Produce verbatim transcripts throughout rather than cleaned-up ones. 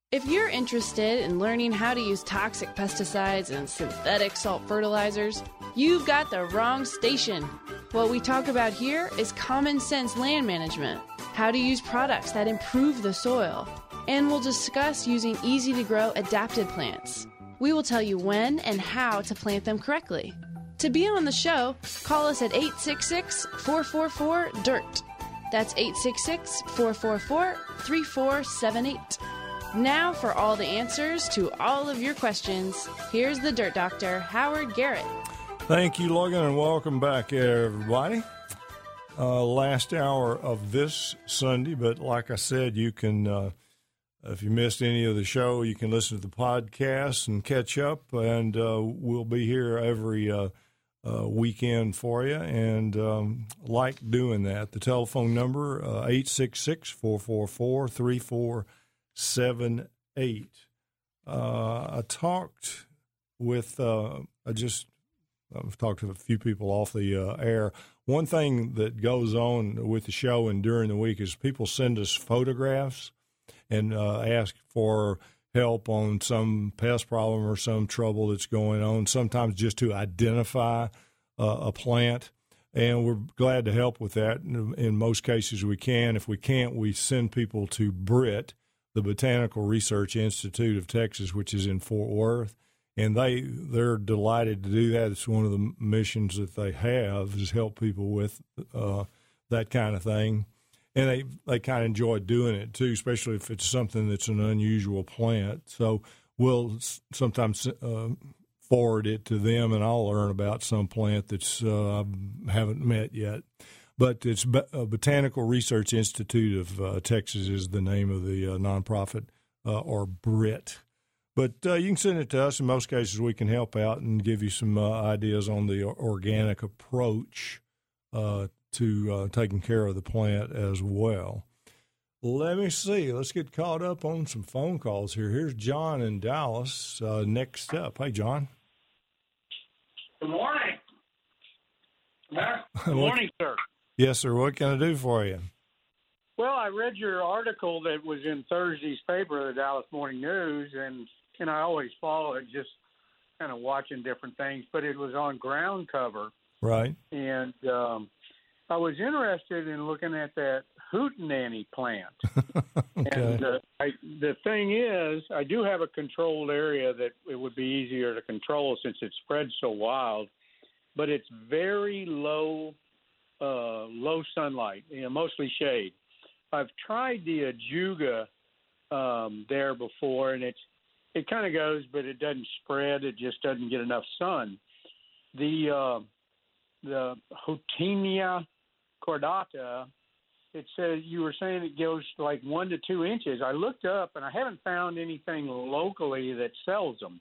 If you're interested in learning how to use toxic pesticides and synthetic salt fertilizers, you've got the wrong station. What we talk about here is common sense land management, how to use products that improve the soil, and we'll discuss using easy-to-grow adapted plants. We will tell you when and how to plant them correctly. To be on the show, call us at eight six six, four four four, D I R T. That's eight six six, four four four, three four seven eight. Now for all the answers to all of your questions, here's the Dirt Doctor, Howard Garrett. Thank you, Logan, and welcome back, everybody. Uh, last hour of this Sunday, but like I said, you can, uh, if you missed any of the show, you can listen to the podcast and catch up, and uh, we'll be here every uh, uh, weekend for you, and um, like doing that. The telephone number, uh, eight six six, four four four, three four seven eight. Uh, I talked with, uh, I just, I've talked to a few people off the uh, air. One thing that goes on with the show and during the week is people send us photographs and uh, ask for help on some pest problem or some trouble that's going on, sometimes just to identify uh, a plant. And we're glad to help with that. In most cases we can. If we can't, we send people to BRIT, the Botanical Research Institute of Texas, which is in Fort Worth, and they, they're delighted to do that. It's one of the missions that they have, is help people with uh, that kind of thing. And they, they kind of enjoy doing it, too, especially if it's something that's an unusual plant. So we'll sometimes uh, forward it to them, and I'll learn about some plant that's uh, I haven't met yet. But it's uh, Botanical Research Institute of uh, Texas is the name of the uh, nonprofit, uh, or BRIT. But uh, you can send it to us. In most cases, we can help out and give you some uh, ideas on the organic approach uh, to uh, taking care of the plant as well. Let me see. Let's get caught up on some phone calls here. Here's John in Dallas uh, next up. Hey, John. Good morning. Good morning, sir. Yes, sir. What can I do for you? Well, I read your article that was in Thursday's paper, the Dallas Morning News, and, and I always follow it, just kind of watching different things, but it was on ground cover. Right. And um, I was interested in looking at that hootenanny plant. Okay. And uh, I, the thing is, I do have a controlled area that it would be easier to control since it spreads so wild, but it's very low Uh, low sunlight, you know, mostly shade. I've tried the ajuga um, there before, and it's it kind of goes, but it doesn't spread. It just doesn't get enough sun. The uh, the Houttenia cordata, it says, you were saying it goes like one to two inches. I looked up, and I haven't found anything locally that sells them.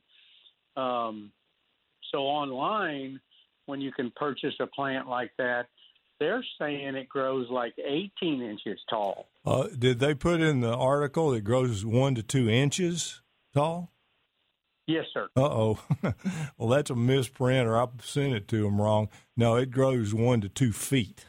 Um, so online, when you can purchase a plant like that, they're saying it grows like eighteen inches tall. Uh, did they put in the article it grows one to two inches tall? Yes, sir. Uh-oh. Well, that's a misprint, or I sent it to them wrong. No, it grows one to two feet.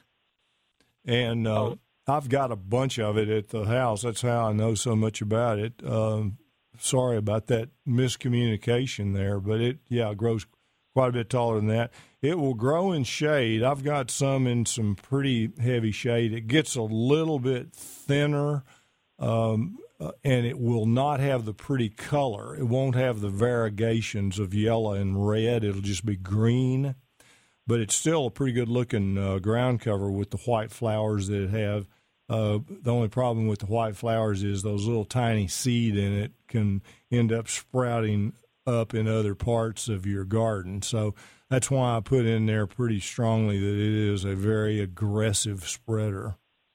And uh, oh. I've got a bunch of it at the house. That's how I know so much about it. Um, sorry about that miscommunication there, but it, yeah, it grows quite a bit taller than that. It will grow in shade. I've got some in some pretty heavy shade. It gets a little bit thinner, um, uh, and it will not have the pretty color. It won't have the variegations of yellow and red. It'll just be green. But it's still a pretty good-looking uh, ground cover with the white flowers that it have. Uh, the only problem with the white flowers is those little tiny seed in it can end up sprouting up in other parts of your garden. So that's why I put in there pretty strongly that it is a very aggressive spreader.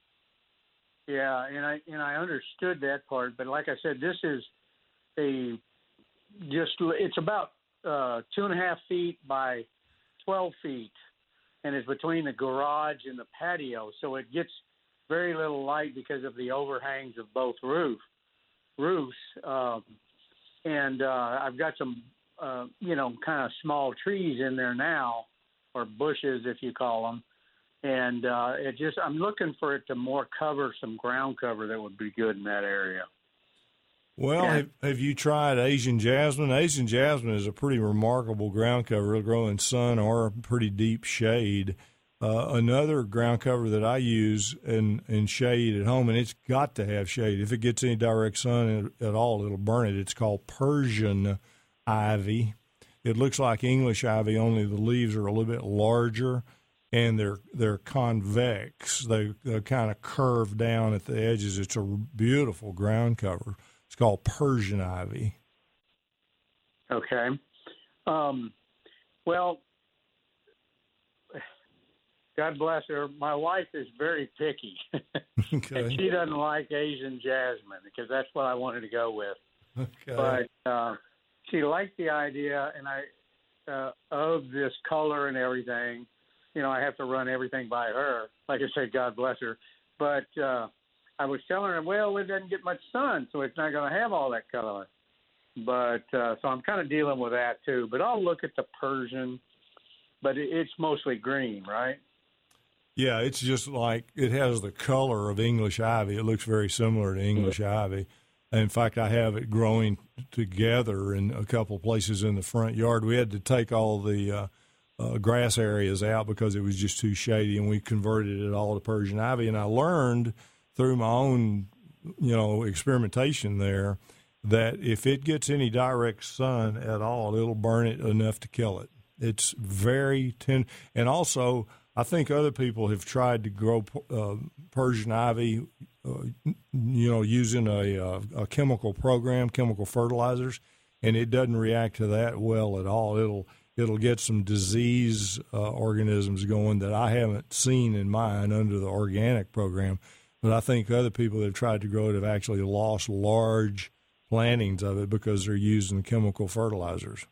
Yeah, and I and I understood that part, but like I said, this is a just it's about uh, two and a half feet by twelve feet, and it's between the garage and the patio, so it gets very little light because of the overhangs of both roof roofs. Um, And uh, I've got some, uh, you know, kind of small trees in there now, or bushes, if you call them. And uh, it just, I'm looking for it to more cover some ground cover that would be good in that area. Well, Yeah. have, have you tried Asian jasmine? Asian jasmine is a pretty remarkable ground cover. It'll grow in sun or pretty deep shade. Uh, another ground cover that I use in, in shade at home, and it's got to have shade. If it gets any direct sun at, at all, it'll burn it. It's called Persian ivy. It looks like English ivy, only the leaves are a little bit larger, and they're they're convex. They, they're kind of curved down at the edges. It's a beautiful ground cover. It's called Persian ivy. Okay. Um, well, God bless her. My wife is very picky, Okay. and she doesn't like Asian jasmine because that's what I wanted to go with. Okay. But uh, she liked the idea, and I uh, of this color and everything. You know, I have to run everything by her. Like I said, God bless her. But uh, I was telling her, well, it doesn't get much sun, so it's not going to have all that color. But uh, so I'm kind of dealing with that too. But I'll look at the Persian, but it, it's mostly green, right? Yeah, it's just like it has the color of English ivy. It looks very similar to English ivy. In fact, I have it growing together in a couple of places in the front yard. We had to take all the uh, uh, grass areas out because it was just too shady, and we converted it all to Persian ivy. And I learned through my own, you know, experimentation there that if it gets any direct sun at all, it'll burn it enough to kill it. It's very tender. And also, I think other people have tried to grow uh, Persian ivy, uh, you know, using a, uh, a chemical program, chemical fertilizers, and it doesn't react to that well at all. It'll it'll get some disease uh, organisms going that I haven't seen in mine under the organic program. But I think other people that have tried to grow it have actually lost large plantings of it because they're using chemical fertilizers.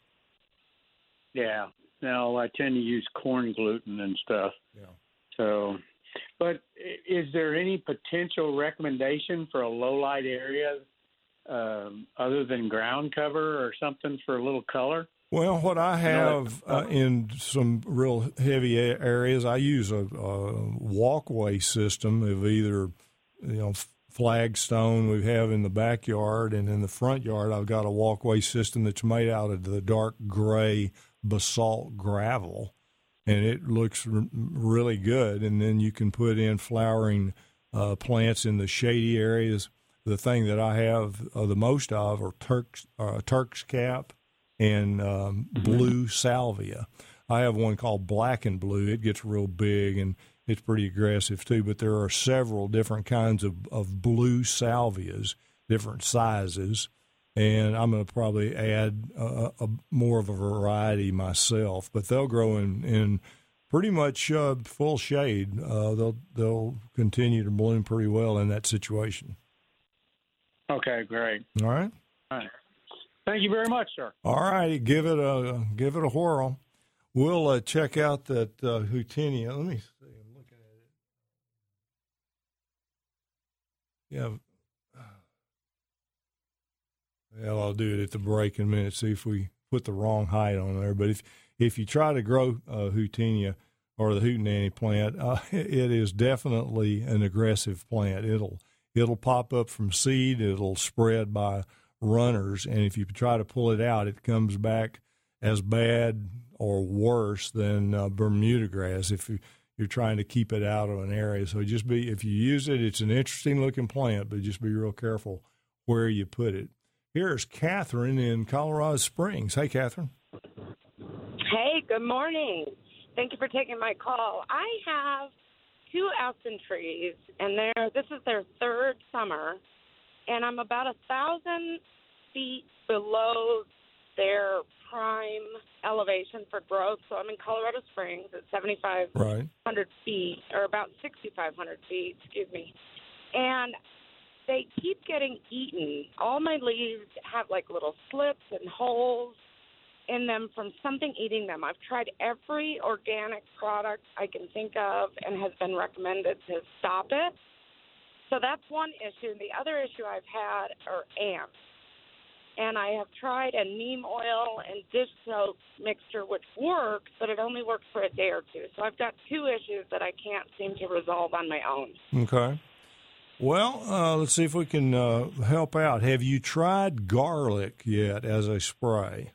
Yeah. Now I tend to use corn gluten and stuff. Yeah. So, but is there any potential recommendation for a low light area um, other than ground cover or something for a little color? Well, what I have uh, in some real heavy areas, I use a, a walkway system of either, you know, flagstone we have in the backyard, and in the front yard I've got a walkway system that's made out of the dark gray basalt gravel, and it looks r- really good. And then you can put in flowering uh, plants in the shady areas. The thing that I have uh, the most of are Turk's, uh, Turk's cap and um, blue salvia. I have one called black and blue. It gets real big, and it's pretty aggressive too, but there are several different kinds of, of blue salvias, different sizes, and I'm going to probably add a, a more of a variety myself. But they'll grow in, in pretty much uh, full shade. Uh, they'll they'll continue to bloom pretty well in that situation. Okay, great. All right. All right. Thank you very much, sir. All righty, give it a give it a whirl. We'll uh, check out that uh, Houtinia. Let me see. I'm looking at it. Yeah. Well, I'll do it at the break in a minute. See if we put the wrong height on there. But if if you try to grow uh, Houtinia or the hootenanny plant, uh, it is definitely an aggressive plant. It'll it'll pop up from seed. It'll spread by runners, and if you try to pull it out, it comes back as bad or worse than uh, Bermuda grass if you, you're trying to keep it out of an area. So just be, if you use it, it's an interesting looking plant, but just be real careful where you put it. Here's Catherine in Colorado Springs. Hey, Catherine. Hey, good morning. Thank you for taking my call. I have two aspen trees, and they're, this is their third summer, and I'm about a thousand feet below their prime elevation for growth. So I'm in Colorado Springs at seventy-five hundred right. feet, or about sixty-five hundred feet, excuse me. And they keep getting eaten. All my leaves have like little slips and holes in them from something eating them. I've tried every organic product I can think of and has been recommended to stop it. So that's one issue. The other issue I've had are ants. And I have tried a neem oil and dish soap mixture, which works, but it only works for a day or two. So I've got two issues that I can't seem to resolve on my own. Okay. Well, uh, let's see if we can uh, help out. Have you tried garlic yet as a spray?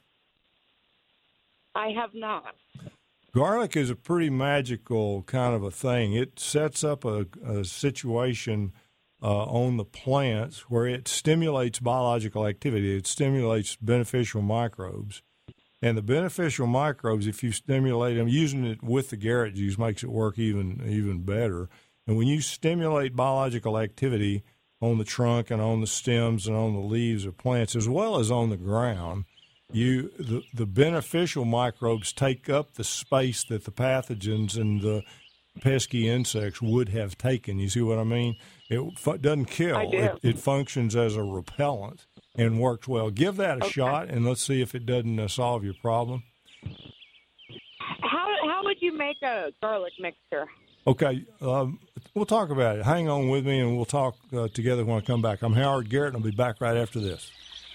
I have not. Garlic is a pretty magical kind of a thing. It sets up a, a situation uh, on the plants where it stimulates biological activity. It stimulates beneficial microbes. And the beneficial microbes, if you stimulate them, using it with the Garrett juice makes it work even even better. And when you stimulate biological activity on the trunk and on the stems and on the leaves of plants, as well as on the ground, you the, the beneficial microbes take up the space that the pathogens and the pesky insects would have taken. You see what I mean? It f- doesn't kill. I do. It, it functions as a repellent and works well. Give that a Okay. shot, and let's see if it doesn't uh, solve your problem. How how would you make a garlic mixture? Okay, um, we'll talk about it. Hang on with me, and we'll talk uh, together when I come back. I'm Howard Garrett, and I'll be back right after this.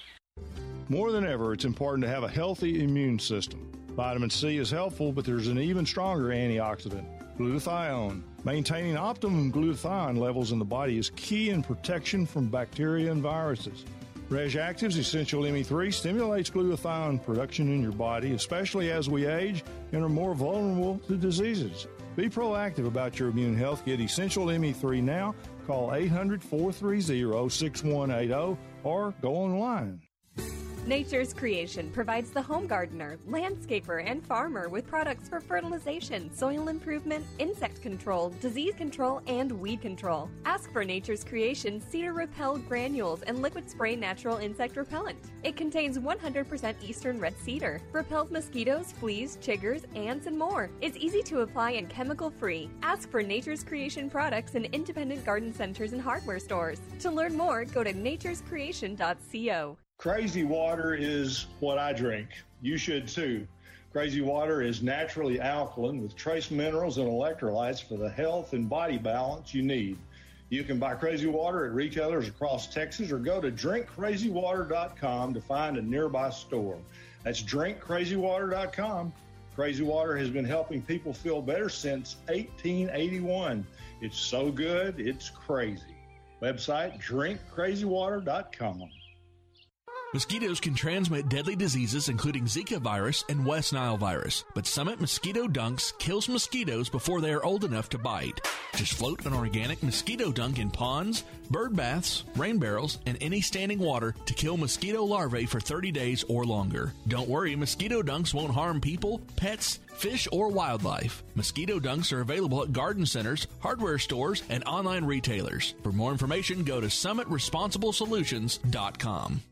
More than ever, it's important to have a healthy immune system. Vitamin C is helpful, but there's an even stronger antioxidant, glutathione. Maintaining optimum glutathione levels in the body is key in protection from bacteria and viruses. Reg Active's Essential M E three stimulates glutathione production in your body, especially as we age and are more vulnerable to diseases. Be proactive about your immune health. Get Essential M E three now. Call eight hundred, four three zero, six one eight zero or go online. Nature's Creation provides the home gardener, landscaper, and farmer with products for fertilization, soil improvement, insect control, disease control, and weed control. Ask for Nature's Creation Cedar Repel Granules and Liquid Spray Natural Insect Repellent. It contains one hundred percent Eastern Red Cedar, repels mosquitoes, fleas, chiggers, ants, and more. It's easy to apply and chemical-free. Ask for Nature's Creation products in independent garden centers and hardware stores. To learn more, go to natures creation dot co. Crazy Water is what I drink. You should too. Crazy Water is naturally alkaline with trace minerals and electrolytes for the health and body balance you need. You can buy Crazy Water at retailers across Texas or go to drink crazy water dot com to find a nearby store. That's drink crazy water dot com. Crazy Water has been helping people feel better since eighteen eighty-one. It's so good, it's crazy. Website drink crazy water dot com. Mosquitoes can transmit deadly diseases including Zika virus and West Nile virus, but Summit Mosquito Dunks kills mosquitoes before they are old enough to bite. Just float an organic mosquito dunk in ponds, bird baths, rain barrels, and any standing water to kill mosquito larvae for thirty days or longer. Don't worry, mosquito dunks won't harm people, pets, fish, or wildlife. Mosquito dunks are available at garden centers, hardware stores, and online retailers. For more information, go to summit responsible solutions dot com.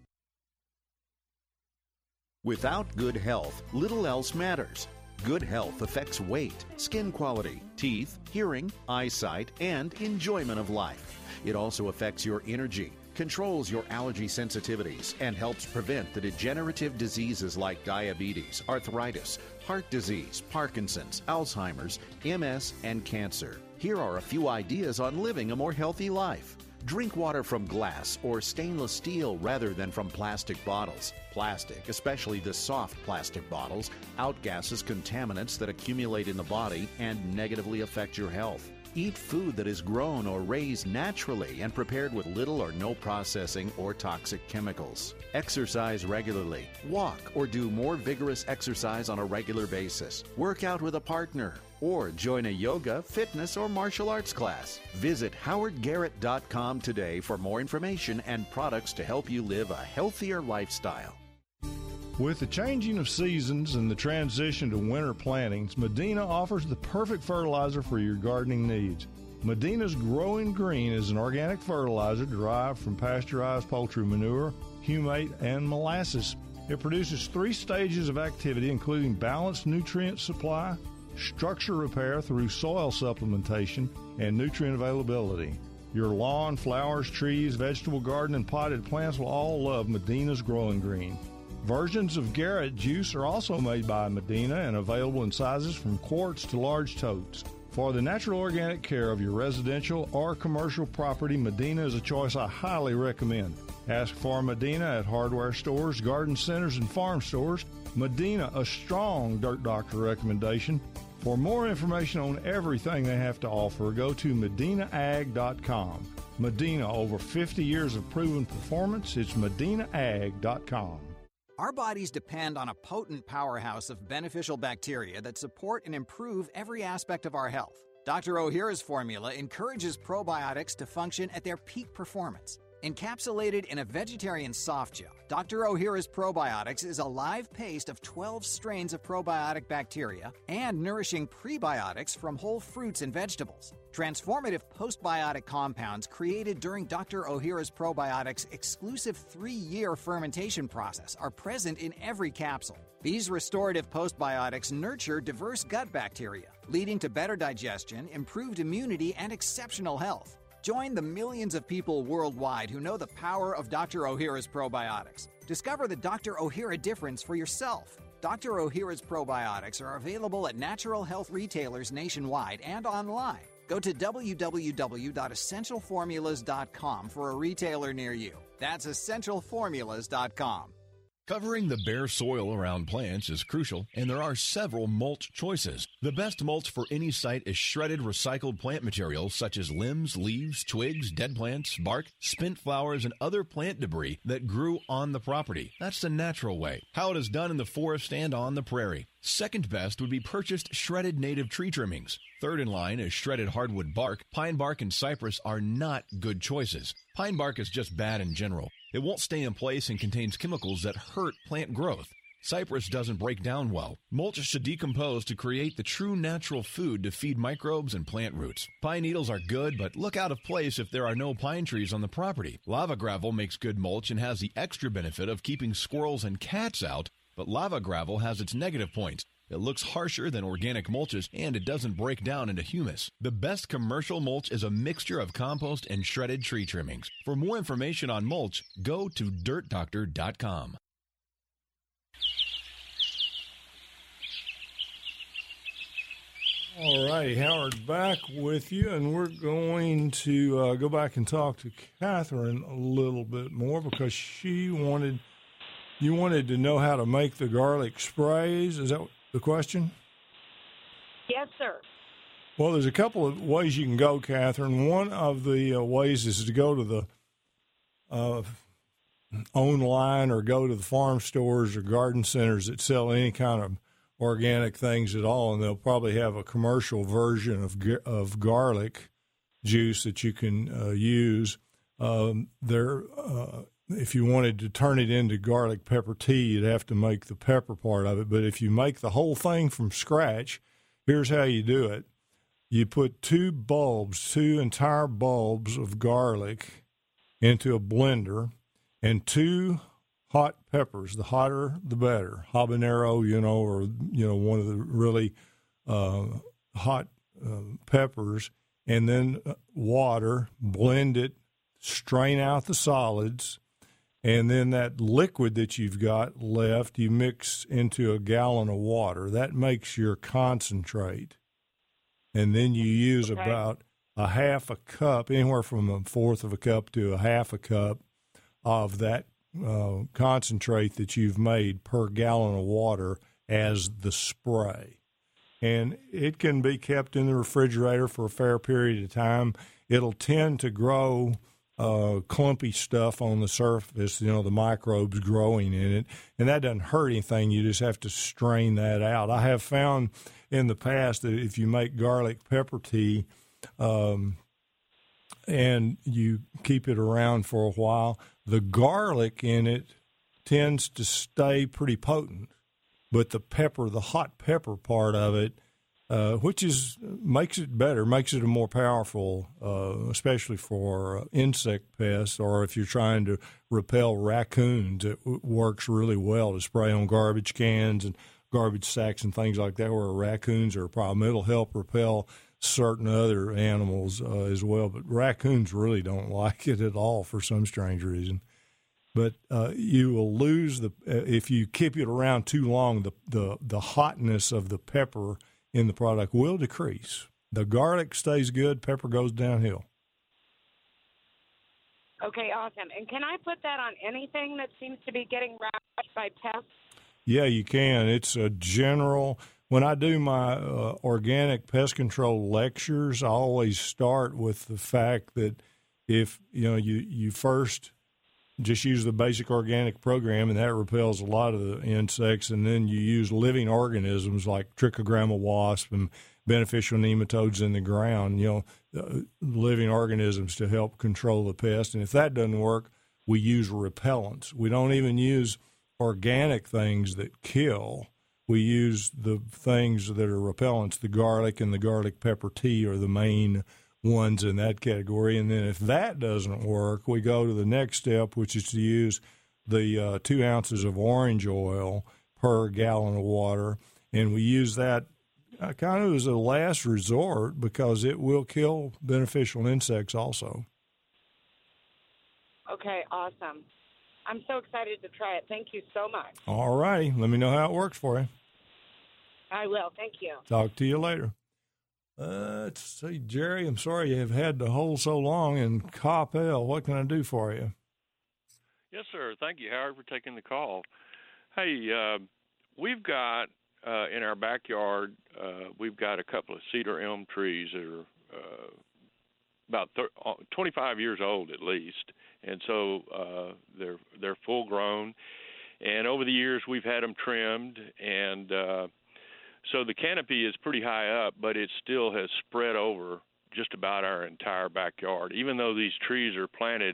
Without good health, little else matters. Good health affects weight, skin quality, teeth, hearing, eyesight, and enjoyment of life. It also affects your energy, controls your allergy sensitivities, and helps prevent the degenerative diseases like diabetes, arthritis, heart disease, Parkinson's, Alzheimer's, M S, and cancer. Here are a few ideas on living a more healthy life. Drink water from glass or stainless steel rather than from plastic bottles. Plastic, especially the soft plastic bottles, outgasses contaminants that accumulate in the body and negatively affect your health. Eat food that is grown or raised naturally and prepared with little or no processing or toxic chemicals. Exercise regularly. Walk or do more vigorous exercise on a regular basis. Work out with a partner. Or join a yoga, fitness, or martial arts class. Visit howard garrett dot com today for more information and products to help you live a healthier lifestyle. With the changing of seasons and the transition to winter plantings, Medina offers the perfect fertilizer for your gardening needs. Medina's Growing Green is an organic fertilizer derived from pasteurized poultry manure, humate, and molasses. It produces three stages of activity, including balanced nutrient supply, structure repair through soil supplementation, and nutrient availability. Your lawn, flowers, trees, vegetable garden, and potted plants will all love Medina's Growing Green. Versions of Garrett juice are also made by Medina and available in sizes from quarts to large totes. For the natural organic care of your residential or commercial property, Medina is a choice I highly recommend. Ask for Medina at hardware stores, garden centers, and farm stores. Medina, a strong Dirt Doctor recommendation. For more information on everything they have to offer, go to medina ag dot com. Medina, over fifty years of proven performance. It's medina ag dot com. Our bodies depend on a potent powerhouse of beneficial bacteria that support and improve every aspect of our health. Doctor Ohhira's formula encourages probiotics to function at their peak performance. Encapsulated in a vegetarian soft gel, Doctor Ohhira's Probiotics is a live paste of twelve strains of probiotic bacteria and nourishing prebiotics from whole fruits and vegetables. Transformative postbiotic compounds created during Doctor Ohhira's Probiotics' exclusive three-year fermentation process are present in every capsule. These restorative postbiotics nurture diverse gut bacteria, leading to better digestion, improved immunity, and exceptional health. Join the millions of people worldwide who know the power of Doctor Ohhira's Probiotics. Discover the Doctor Ohhira difference for yourself. Doctor Ohhira's Probiotics are available at natural health retailers nationwide and online. Go to w w w dot essential formulas dot com for a retailer near you. That's essential formulas dot com. Covering the bare soil around plants is crucial, and there are several mulch choices. The best mulch for any site is shredded recycled plant material such as limbs, leaves, twigs, dead plants, bark, spent flowers, and other plant debris that grew on the property. That's the natural way, how it is done in the forest and on the prairie. Second best would be purchased shredded native tree trimmings. Third in line is shredded hardwood bark. Pine bark and cypress are not good choices. Pine bark is just bad in general. It won't stay in place and contains chemicals that hurt plant growth. Cypress doesn't break down well. Mulch should decompose to create the true natural food to feed microbes and plant roots. Pine needles are good, but look out of place if there are no pine trees on the property. Lava gravel makes good mulch and has the extra benefit of keeping squirrels and cats out, but lava gravel has its negative points. It looks harsher than organic mulches, and it doesn't break down into humus. The best commercial mulch is a mixture of compost and shredded tree trimmings. For more information on mulch, go to dirt doctor dot com. All right, Howard, back with you, and we're going to uh, go back and talk to Catherine a little bit more because she wanted, you wanted to know how to make the garlic sprays. Is that the question? Yes, sir. Well, there's a couple of ways you can go, Catherine. One of the uh, ways is to go to the uh, online or go to the farm stores or garden centers that sell any kind of organic things at all, and they'll probably have a commercial version of of garlic juice that you can uh, use. Um, there, uh, if you wanted to turn it into garlic pepper tea, you'd have to make the pepper part of it. But if you make the whole thing from scratch, here's how you do it. You put two bulbs, two entire bulbs of garlic into a blender and two hot peppers. The hotter, the better. Habanero, you know, or, you know, one of the really uh, hot uh, peppers, and then water, blend it, strain out the solids, and then that liquid that you've got left, you mix into a gallon of water. That makes your concentrate. And then you use okay. about a half a cup, anywhere from a fourth of a cup to a half a cup of that uh, concentrate that you've made per gallon of water as the spray. And it can be kept in the refrigerator for a fair period of time. It'll tend to grow uh, clumpy stuff on the surface, you know, the microbes growing in it. And that doesn't hurt anything. You just have to strain that out. I have found in the past that if you make garlic pepper tea um, and you keep it around for a while, the garlic in it tends to stay pretty potent. But the pepper, the hot pepper part of it, uh, which is makes it better, makes it a more powerful, uh, especially for uh, insect pests, or if you're trying to repel raccoons, it w- works really well to spray on garbage cans and garbage sacks and things like that where raccoons are a problem. It'll help repel certain other animals uh, as well, but raccoons really don't like it at all for some strange reason. But uh, you will lose the uh, if you keep it around too long. The, the the hotness of the pepper in the product will decrease. The garlic stays good. Pepper goes downhill. Okay, awesome. And can I put that on anything that seems to be getting ravaged by pests? Yeah, you can. It's a general. When I do my uh, organic pest control lectures, I always start with the fact that if, you know, you, you first just use the basic organic program, and that repels a lot of the insects, and then you use living organisms like trichogramma wasp and beneficial nematodes in the ground, you know, uh, living organisms to help control the pest. And if that doesn't work, we use repellents. We don't even use organic things that kill. We use the things that are repellents. The garlic and the garlic pepper tea are the main ones in that category. And then if that doesn't work, we go to the next step, which is to use the uh, two ounces of orange oil per gallon of water. And we use that uh, kind of as a last resort because it will kill beneficial insects also. Okay, awesome. I'm so excited to try it. Thank you so much. All righty. Let me know how it works for you. I will. Thank you. Talk to you later. Uh, let's see, Jerry, I'm sorry you have had to hold so long in Coppell. What can I do for you? Yes, sir. Thank you, Howard, for taking the call. Hey, uh, we've got uh, in our backyard, uh, we've got a couple of cedar elm trees that are uh, about thirty, twenty-five years old at least, and so uh, they're they're full grown. And over the years, we've had them trimmed, and uh, so the canopy is pretty high up, but it still has spread over just about our entire backyard, even though these trees are planted,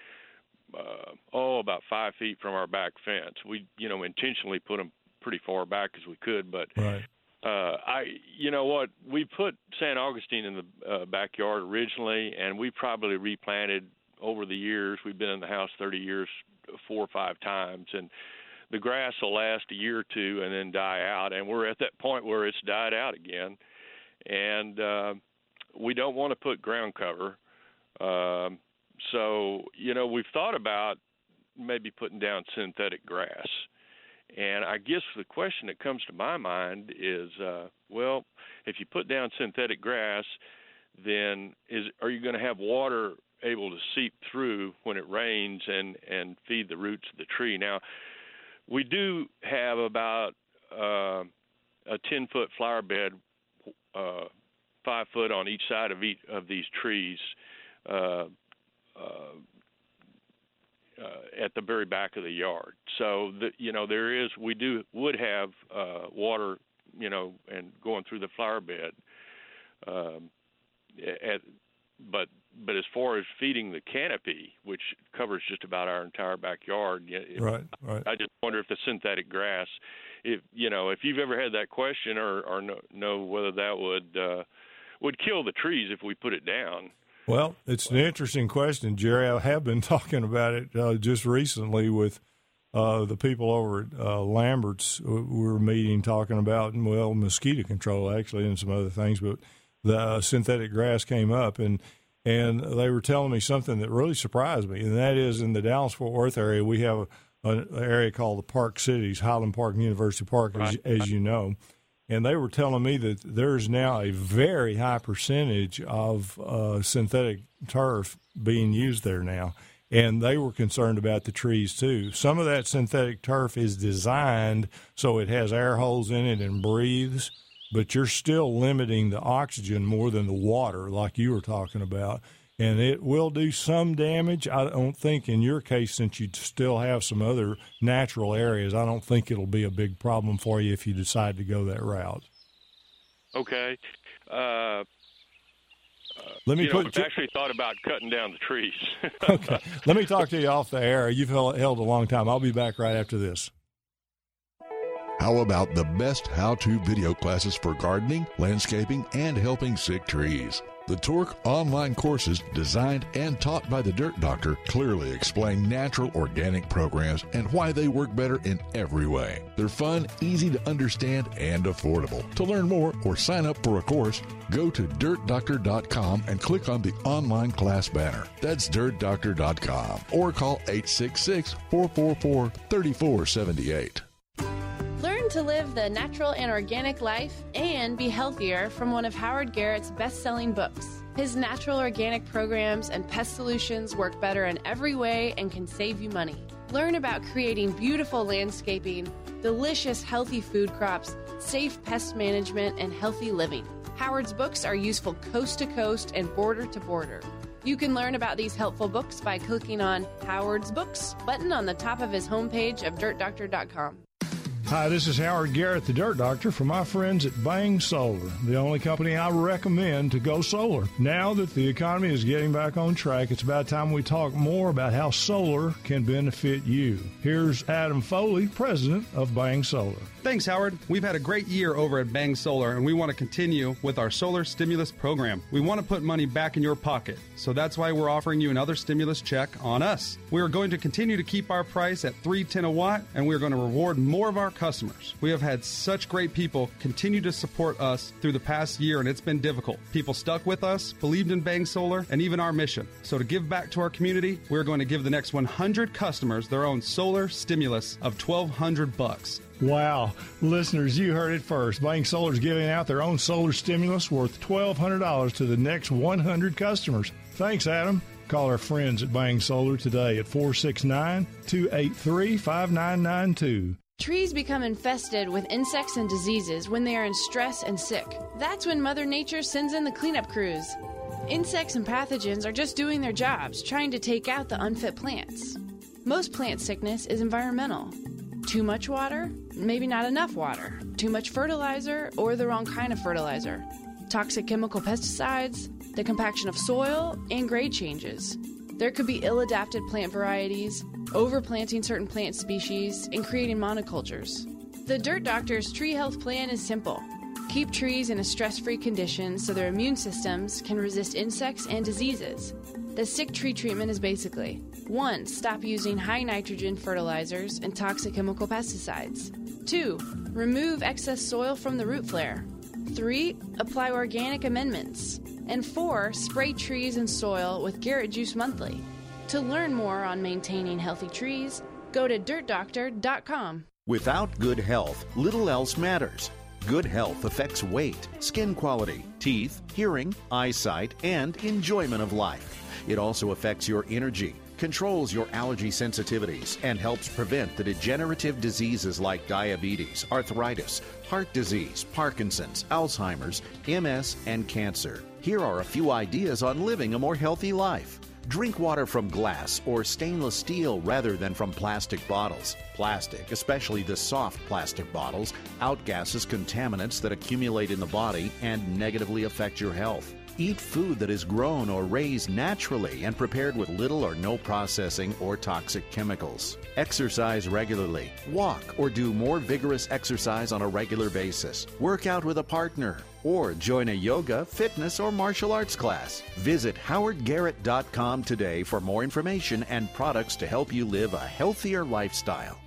uh, oh, about five feet from our back fence. We, you know, intentionally put them pretty far back as we could, but right. uh, I, you know what, we put Saint Augustine in the uh, backyard originally, and we probably replanted over the years. We've been in the house thirty years, four or five times, and the grass will last a year or two and then die out, and we're at that point where it's died out again. And uh, we don't want to put ground cover. Um, so, you know, we've thought about maybe putting down synthetic grass. And I guess the question that comes to my mind is, uh, well, if you put down synthetic grass, then is are you going to have water able to seep through when it rains and, and feed the roots of the tree? Now, we do have about uh, a ten-foot flower bed, uh, five foot on each side of each of these trees uh, uh, uh, at the very back of the yard. So, the, you know, there is, we do, would have uh, water, you know, and going through the flower bed. Um, at, but But as far as feeding the canopy, which covers just about our entire backyard, it, right, right. I just wonder if the synthetic grass, if you know, if you've ever had that question, or, or know, know whether that would uh, would kill the trees if we put it down. Well, it's an interesting question, Jerry. I have been talking about it uh, just recently with uh, the people over at uh, Lambert's. We were meeting talking about, well, mosquito control actually, and some other things, but the uh, synthetic grass came up, and And they were telling me something that really surprised me, and that is in the Dallas-Fort Worth area, we have an area called the Park Cities, Highland Park and University Park, as, right. as you know. And they were telling me that there's now a very high percentage of uh, synthetic turf being used there now. And they were concerned about the trees, too. Some of that synthetic turf is designed so it has air holes in it and breathes, but you're still limiting the oxygen more than the water, like you were talking about. And it will do some damage. I don't think in your case, since you still have some other natural areas, I don't think it'll be a big problem for you if you decide to go that route. Okay. Uh, Let me you put. Know, we've actually thought about cutting down the trees. Okay. Let me talk to you off the air. You've held, held a long time. I'll be back right after this. How about the best how-to video classes for gardening, landscaping, and helping sick trees? The Torque online courses, designed and taught by the Dirt Doctor, clearly explain natural organic programs and why they work better in every way. They're fun, easy to understand, and affordable. To learn more or sign up for a course, go to dirt doctor dot com and click on the online class banner. That's dirt doctor dot com or call eight six six, four four four, three four seven eight. Learn to live the natural and organic life and be healthier from one of Howard Garrett's best-selling books. His natural organic programs and pest solutions work better in every way and can save you money. Learn about creating beautiful landscaping, delicious healthy food crops, safe pest management, and healthy living. Howard's books are useful coast to coast and border to border. You can learn about these helpful books by clicking on Howard's Books button on the top of his homepage of dirt doctor dot com. Hi, this is Howard Garrett, the Dirt Doctor, for my friends at Bang Solar, the only company I recommend to go solar. Now that the economy is getting back on track, it's about time we talk more about how solar can benefit you. Here's Adam Foley, president of Bang Solar. Thanks, Howard. We've had a great year over at Bang Solar, and we want to continue with our solar stimulus program. We want to put money back in your pocket, so that's why we're offering you another stimulus check on us. We are going to continue to keep our price at three dollars and ten cents a watt, and we're going to reward more of our customers. We have had such great people continue to support us through the past year, and it's been difficult. People stuck with us, believed in Bang Solar, and even our mission. So to give back to our community, we're going to give the next one hundred customers their own solar stimulus of twelve hundred bucks. Wow. Listeners, you heard it first. Bang Solar is giving out their own solar stimulus worth twelve hundred dollars to the next one hundred customers. Thanks, Adam. Call our friends at Bang Solar today at four six nine, two eight three, five nine nine two. Trees become infested with insects and diseases when they are in stress and sick. That's when Mother Nature sends in the cleanup crews. Insects and pathogens are just doing their jobs, trying to take out the unfit plants. Most plant sickness is environmental. Too much water, maybe not enough water. Too much fertilizer, or the wrong kind of fertilizer. Toxic chemical pesticides, the compaction of soil, and grade changes. There could be ill-adapted plant varieties, overplanting certain plant species, and creating monocultures. The Dirt Doctor's tree health plan is simple. Keep trees in a stress-free condition so their immune systems can resist insects and diseases. The sick tree treatment is basically: one. Stop using high nitrogen fertilizers and toxic chemical pesticides. two. Remove excess soil from the root flare. three. Apply organic amendments. And four. Spray trees and soil with Garrett Juice Monthly. To learn more on maintaining healthy trees, go to dirt doctor dot com. Without good health, little else matters. Good health affects weight, skin quality, teeth, hearing, eyesight, and enjoyment of life. It also affects your energy, controls your allergy sensitivities, and helps prevent the degenerative diseases like diabetes, arthritis, heart disease, Parkinson's, Alzheimer's, M S, and cancer. Here are a few ideas on living a more healthy life. Drink water from glass or stainless steel rather than from plastic bottles. Plastic, especially the soft plastic bottles, outgasses contaminants that accumulate in the body and negatively affect your health. Eat food that is grown or raised naturally and prepared with little or no processing or toxic chemicals. Exercise regularly. Walk or do more vigorous exercise on a regular basis. Work out with a partner or join a yoga, fitness, or martial arts class. Visit howard garrett dot com today for more information and products to help you live a healthier lifestyle.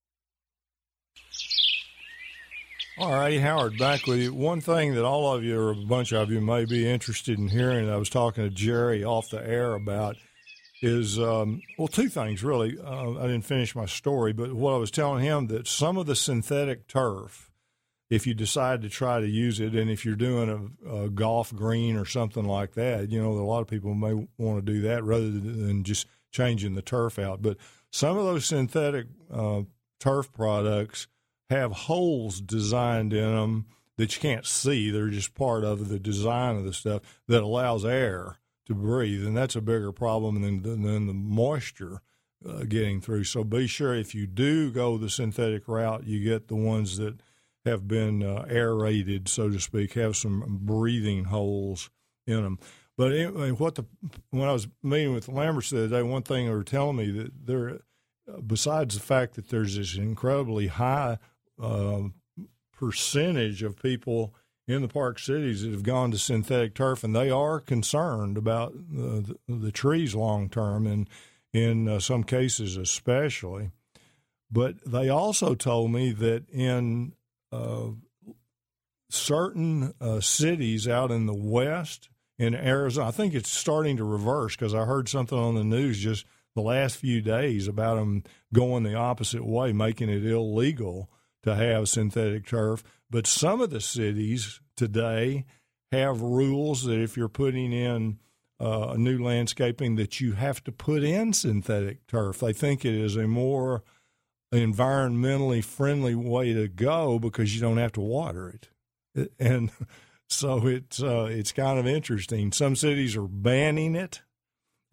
All righty, Howard, back with you. One thing that all of you, or a bunch of you, may be interested in hearing, I was talking to Jerry off the air about, is, um, well, two things, really. Uh, I didn't finish my story, but what I was telling him, that some of the synthetic turf, if you decide to try to use it, and if you're doing a, a golf green or something like that, you know, a lot of people may want to do that rather than just changing the turf out. But some of those synthetic uh, turf products have holes designed in them that you can't see. They're just part of the design of the stuff that allows air to breathe, and that's a bigger problem than, than the moisture uh, getting through. So be sure if you do go the synthetic route, you get the ones that have been uh, aerated, so to speak, have some breathing holes in them. But anyway, what the when I was meeting with the Lamberts the other day, one thing they were telling me that there, besides the fact that there's this incredibly high Uh, percentage of people in the park cities that have gone to synthetic turf, and they are concerned about uh, the, the trees long term, and in uh, some cases especially. But they also told me that in uh, certain uh, cities out in the West, in Arizona, I think it's starting to reverse, because I heard something on the news just the last few days about them going the opposite way, making it illegal to have synthetic turf. But some of the cities today have rules that if you're putting in uh, a new landscaping, that you have to put in synthetic turf. They think it is a more environmentally friendly way to go because you don't have to water it. And so it's uh, it's kind of interesting. Some cities are banning it,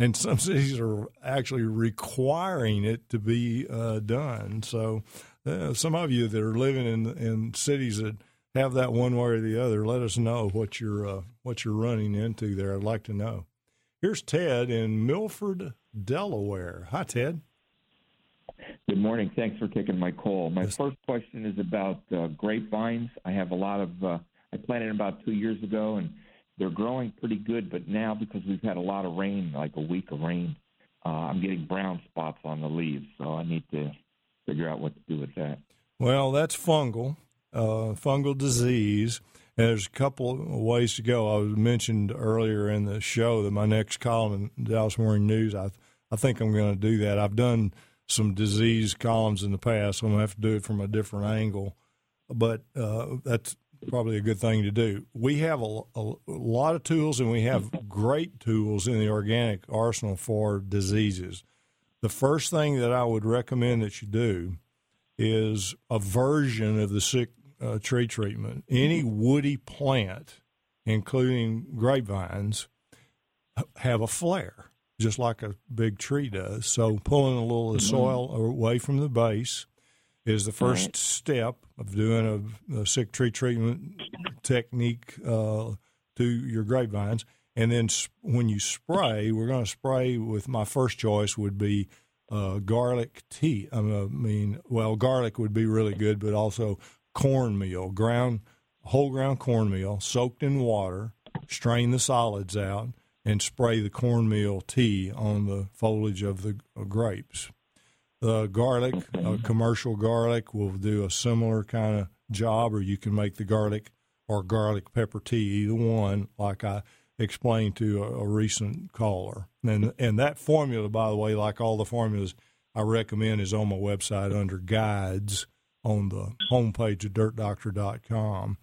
and some cities are actually requiring it to be uh, done. So uh, some of you that are living in in cities that have that one way or the other, let us know what you're uh, what you're running into there. I'd like to know. Here's Ted in Milford, Delaware. Hi, Ted. Good morning. Thanks for taking my call. My first question is about uh, grapevines. I have a lot of, uh, I planted them about two years ago, and they're growing pretty good, but now because we've had a lot of rain, like a week of rain, uh, I'm getting brown spots on the leaves, so I need to figure out what to do with that. Well, that's fungal, uh, fungal disease. And there's a couple of ways to go. I was mentioned earlier in the show that my next column in Dallas Morning News, I, I think I'm going to do that. I've done some disease columns in the past, so I'm going to have to do it from a different angle. But uh, that's probably a good thing to do. We have a, a, a lot of tools, and we have great tools in the organic arsenal for diseases. The first thing that I would recommend that you do is a version of the sick Uh, tree treatment. Any woody plant, including grapevines, have a flare, just like a big tree does. So pulling a little of the soil away from the base is the first right. step of doing a, a sick tree treatment technique uh, to your grapevines. And then when you spray, we're going to spray with, my first choice would be uh, garlic tea. I mean, well, garlic would be really good, but also cornmeal, ground, whole ground cornmeal, soaked in water, strain the solids out, and spray the cornmeal tea on the foliage of the uh, grapes. The garlic, uh, commercial garlic, will do a similar kind of job, or you can make the garlic or garlic pepper tea, either one, like I explained to a, a recent caller. And and that formula, by the way, like all the formulas I recommend, is on my website under guides on the homepage of dirt doctor dot com.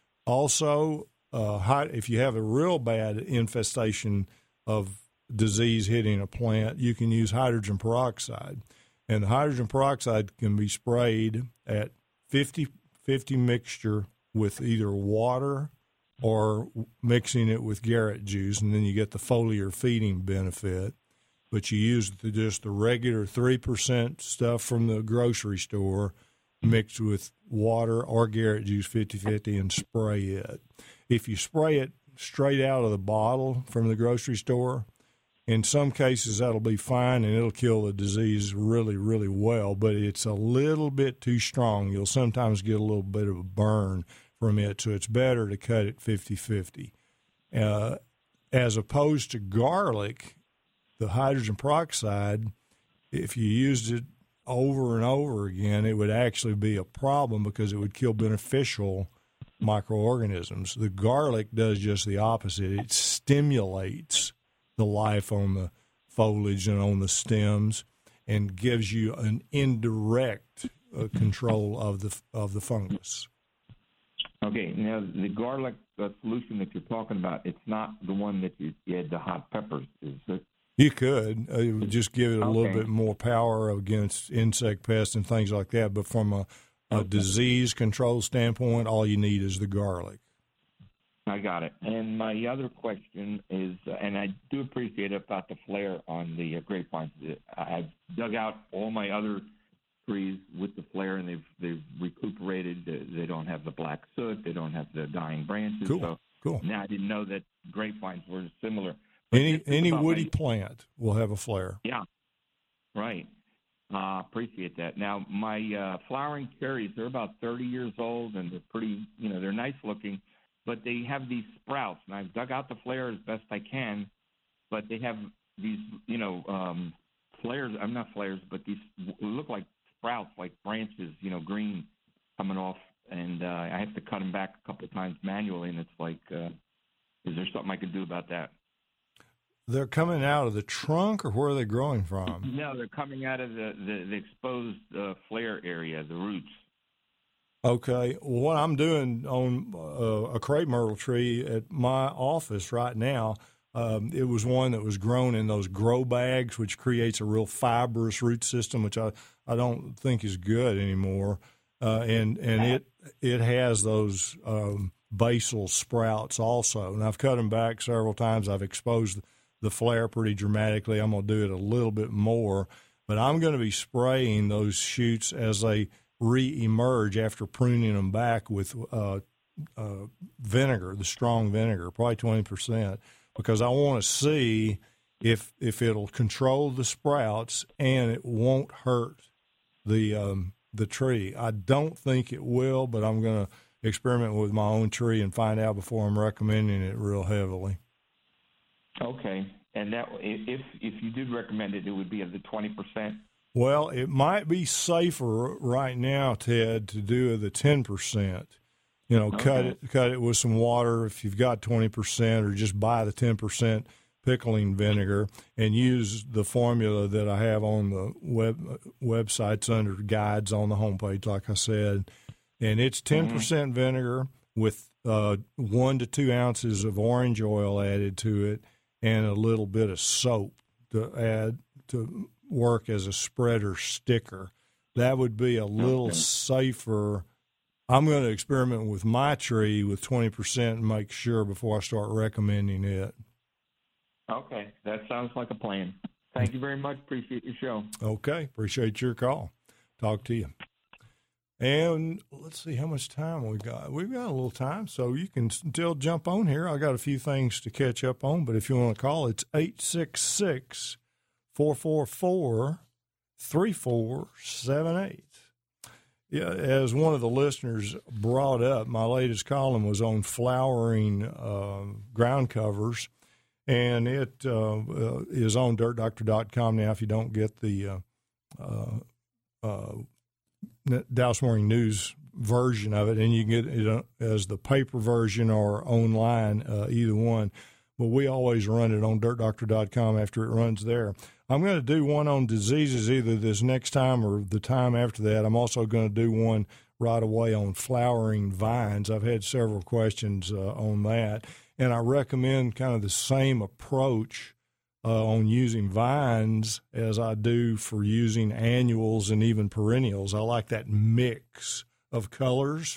Also, uh, if you have a real bad infestation of disease hitting a plant, you can use hydrogen peroxide. And the hydrogen peroxide can be sprayed at fifty fifty mixture with either water or mixing it with Garrett juice, and then you get the foliar feeding benefit. But you use the, just the regular three percent stuff from the grocery store mixed with water or Garrett juice fifty fifty and spray it. If you spray it straight out of the bottle from the grocery store, in some cases that'll be fine and it'll kill the disease really, really well, but it's a little bit too strong. You'll sometimes get a little bit of a burn from it, so it's better to cut it fifty fifty. Uh, as opposed to garlic, the hydrogen peroxide, if you used it over and over again, it would actually be a problem because it would kill beneficial microorganisms. The garlic does just the opposite. It stimulates the life on the foliage and on the stems and gives you an indirect uh, control of the of the fungus. Okay, now the garlic uh, solution that you're talking about, it's not the one that you, you had the hot peppers, is it? You could. Uh, it would just give it a okay. little bit more power against insect pests and things like that. But from a, a okay. disease control standpoint, all you need is the garlic. I got it. And my other question is, uh, and I do appreciate about the flare on the uh, grapevines. I've dug out all my other trees with the flare, and they've they've recuperated. They don't have the black soot. They don't have the dying branches. Cool. So cool. Now I didn't know that grapevines were similar. Any any woody my, plant will have a flare. Yeah, right. Uh, appreciate that. Now, my uh, flowering cherries, they're about thirty years old, and they're pretty, you know, they're nice looking, but they have these sprouts. And I've dug out the flare as best I can, but they have these, you know, um, flares. I'm not flares, but these look like sprouts, like branches, you know, green coming off. And uh, I have to cut them back a couple of times manually, and it's like, uh, is there something I can do about that? They're coming out of the trunk, or where are they growing from? No, they're coming out of the, the, the exposed uh, flare area, the roots. Okay. Well, what I'm doing on uh, a crepe myrtle tree at my office right now, um, it was one that was grown in those grow bags, which creates a real fibrous root system, which I, I don't think is good anymore. Uh, and and it it has those um, basal sprouts also. And I've cut them back several times. I've exposed the flare pretty dramatically. I'm going to do it a little bit more, but I'm going to be spraying those shoots as they re-emerge after pruning them back with uh, uh, vinegar, the strong vinegar, probably twenty percent, because I want to see if if it'll control the sprouts and it won't hurt the um, the tree. I don't think it will, but I'm going to experiment with my own tree and find out before I'm recommending it real heavily. Okay, and that if if you did recommend it, it would be at the twenty percent. Well, it might be safer right now, Ted, to do the ten percent. You know, okay. cut it cut it with some water if you've got twenty percent, or just buy the ten percent pickling vinegar and use the formula that I have on the web websites under guides on the homepage, like I said. And it's ten percent mm-hmm. vinegar with uh, one to two ounces of orange oil added to it and a little bit of soap to add to work as a spreader sticker. That would be a little okay. safer. I'm going to experiment with my tree with twenty percent and make sure before I start recommending it. Okay, that sounds like a plan. Thank you very much. Appreciate your show. Okay, appreciate your call. Talk to you. And let's see how much time we got. We've got a little time, so you can still jump on here. I got a few things to catch up on, but if you want to call, it's eight six six, four four four, three four seven eight. Yeah, as one of the listeners brought up, my latest column was on flowering uh, ground covers, and it uh, uh, is on dirt doctor dot com now if you don't get the uh, uh, uh, Dallas Morning News version of it, and you can get it as the paper version or online, uh, either one. But we always run it on dirt doctor dot com after it runs there. I'm going to do one on diseases either this next time or the time after that. I'm also going to do one right away on flowering vines. I've had several questions uh, on that, and I recommend kind of the same approach uh, on using vines as I do for using annuals and even perennials. I like that mix of colors.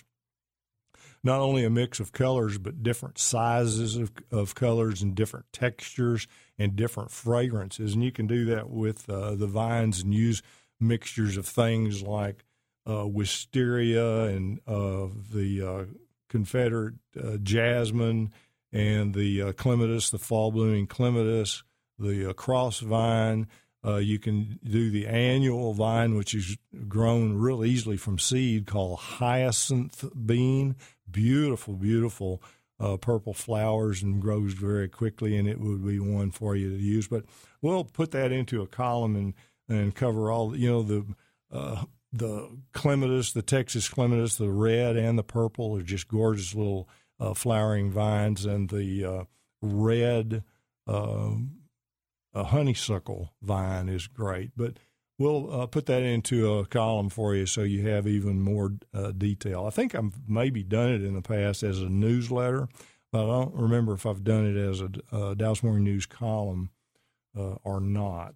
Not only a mix of colors, but different sizes of, of colors and different textures and different fragrances. And you can do that with uh, the vines and use mixtures of things like uh, wisteria and uh, the uh, Confederate uh, jasmine and the uh, clematis, the fall-blooming clematis, the uh, cross vine. Uh, you can do the annual vine, which is grown real easily from seed, called hyacinth bean. Beautiful, beautiful uh, purple flowers and grows very quickly, and it would be one for you to use. But we'll put that into a column and, and cover all, you know, the uh, the clematis, the Texas clematis, the red and the purple are just gorgeous little uh, flowering vines, and the uh, red uh, a honeysuckle vine is great. But we'll uh, put that into a column for you so you have even more uh, detail. I think I've maybe done it in the past as a newsletter, but I don't remember if I've done it as a uh, Dallas Morning News column uh, or not.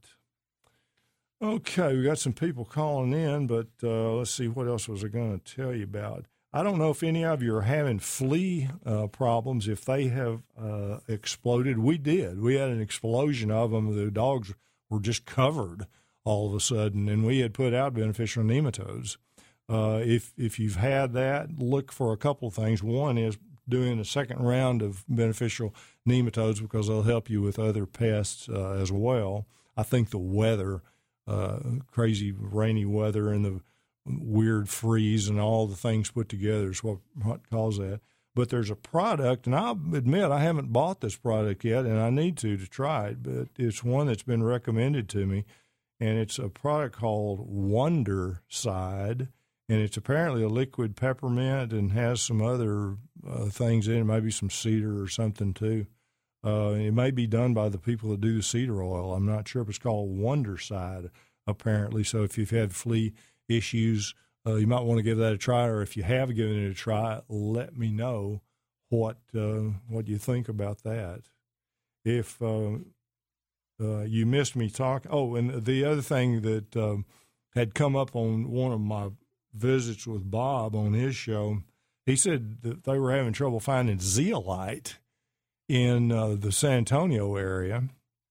Okay, we got some people calling in, but uh, let's see, what else was I going to tell you about? I don't know if any of you are having flea uh, problems, if they have uh, exploded. We did. We had an explosion of them. The dogs were just covered all of a sudden, and we had put out beneficial nematodes. Uh, if if you've had that, look for a couple of things. One is doing a second round of beneficial nematodes because they'll help you with other pests uh, as well. I think the weather, uh, crazy rainy weather and the weird freeze and all the things put together is what, what caused that. But there's a product, and I'll admit I haven't bought this product yet, and I need to to try it, but it's one that's been recommended to me. And it's a product called Wondercide, and it's apparently a liquid peppermint and has some other uh, things in it, maybe some cedar or something too. Uh, it may be done by the people that do the cedar oil. I'm not sure, but it's called Wondercide, apparently. So if you've had flea issues, uh, you might want to give that a try, or if you have given it a try, let me know what uh, what you think about that. If uh, Uh, you missed me talk. Oh, and the other thing that um, had come up on one of my visits with Bob on his show, he said that they were having trouble finding zeolite in uh, the San Antonio area.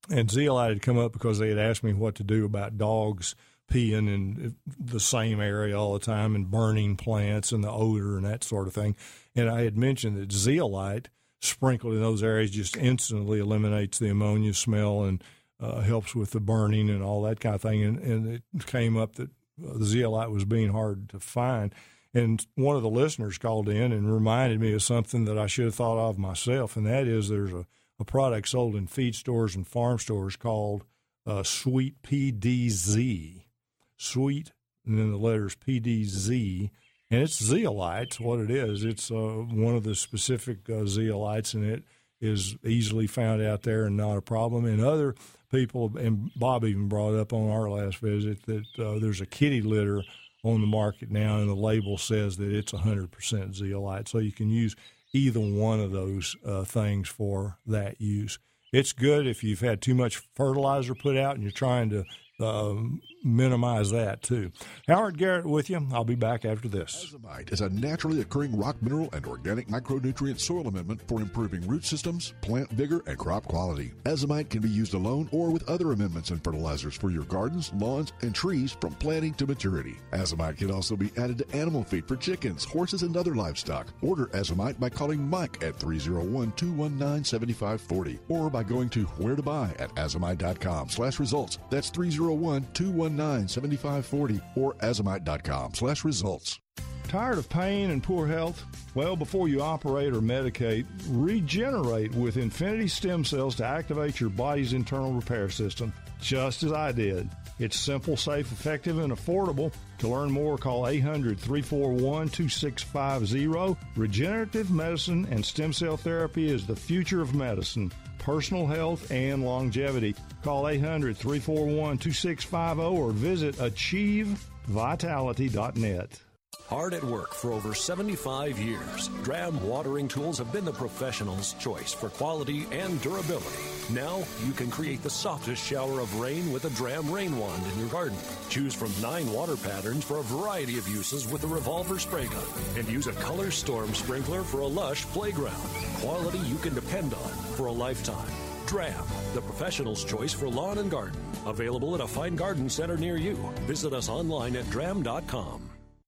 and zeolite had come up because they had asked me what to do about dogs peeing in the same area all the time and burning plants and the odor and that sort of thing. And I had mentioned that zeolite sprinkled in those areas just instantly eliminates the ammonia smell and uh, helps with the burning and all that kind of thing. And, and it came up that the zeolite was being hard to find. And one of the listeners called in and reminded me of something that I should have thought of myself, and that is there's a, a product sold in feed stores and farm stores called uh, Sweet P D Z. Sweet, and then the letters P D Z, and it's zeolite. What it is, it's uh, one of the specific uh, zeolites, and it is easily found out there and not a problem. And other people, and Bob even brought up on our last visit that uh, there's a kitty litter on the market now, and the label says that it's one hundred percent zeolite. So you can use either one of those uh, things for that use. It's good if you've had too much fertilizer put out and you're trying to uh, minimize that, too. Howard Garrett with you. I'll be back after this. Azomite is a naturally occurring rock mineral and organic micronutrient soil amendment for improving root systems, plant vigor, and crop quality. Azomite can be used alone or with other amendments and fertilizers for your gardens, lawns, and trees from planting to maturity. Azomite can also be added to animal feed for chickens, horses, and other livestock. Order Azomite by calling Mike at three oh one, two one nine, seven five four oh or by going to where to buy at azomite.com slash results. That's three oh one, two one nine, seven five four oh or azomite.com slash results. Tired of pain and poor health? Well, before you operate or medicate, regenerate with Infinity Stem Cells to activate your body's internal repair system, just as I did. It's simple, safe, effective, and affordable. To learn more, call eight hundred, three four one, two six five zero. Regenerative medicine and stem cell therapy is the future of medicine, personal health, and longevity. Call eight hundred, three four one, two six five zero or visit achieve vitality dot net. Hard at work for over seventy-five years, Dram watering tools have been the professional's choice for quality and durability. Now you can create the softest shower of rain with a Dram rain wand in your garden. Choose from nine water patterns for a variety of uses with a revolver spray gun. And use a color storm sprinkler for a lush playground. Quality you can depend on for a lifetime. Dram, the professional's choice for lawn and garden. Available at a fine garden center near you. Visit us online at dram dot com.